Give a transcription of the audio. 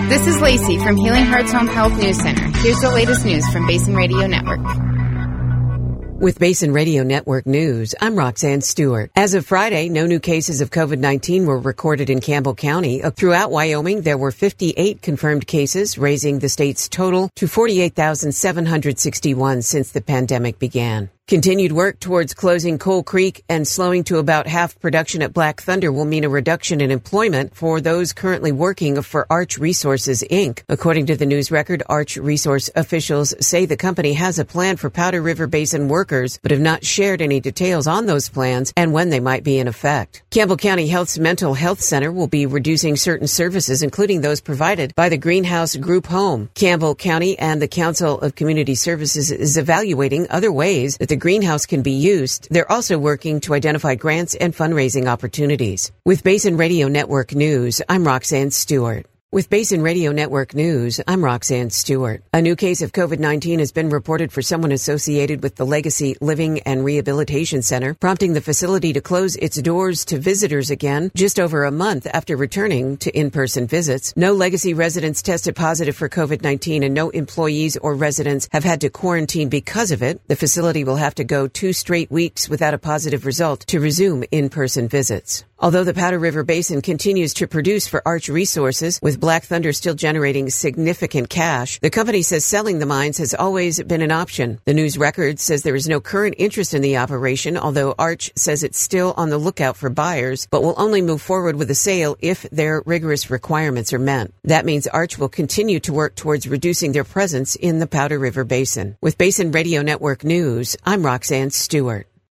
This is Lacey from Healing Hearts Home Health News Center. Here's the latest news from Basin Radio Network. With Basin Radio Network News, I'm Roxanne Stewart. As of Friday, no new cases of COVID-19 were recorded in Campbell County. Throughout Wyoming, there were 58 confirmed cases, raising the state's total to 48,761 since the pandemic began. Continued work towards closing Coal Creek and slowing to about half production at Black Thunder will mean a reduction in employment for those currently working for Arch Resources, Inc. According to the news record, Arch Resource officials say the company has a plan for Powder River Basin workers, but have not shared any details on those plans and when they might be in effect. Campbell County Health's Mental Health Center will be reducing certain services, including those provided by the Greenhouse Group Home. Campbell County and the Council of Community Services is evaluating other ways that the greenhouse can be used. They're also working to identify grants and fundraising opportunities. With Basin Radio Network News, I'm Roxanne Stewart. With Basin Radio Network News, I'm Roxanne Stewart. A new case of COVID-19 has been reported for someone associated with the Legacy Living and Rehabilitation Center, prompting the facility to close its doors to visitors again just over a month after returning to in-person visits. No Legacy residents tested positive for COVID-19 and no employees or residents have had to quarantine because of it. The facility will have to go 2 straight weeks without a positive result to resume in-person visits. Although the Powder River Basin continues to produce for Arch Resources, with Black Thunder still generating significant cash, the company says selling the mines has always been an option. The news record says there is no current interest in the operation, although Arch says it's still on the lookout for buyers, but will only move forward with a sale if their rigorous requirements are met. That means Arch will continue to work towards reducing their presence in the Powder River Basin. With Basin Radio Network News, I'm Roxanne Stewart.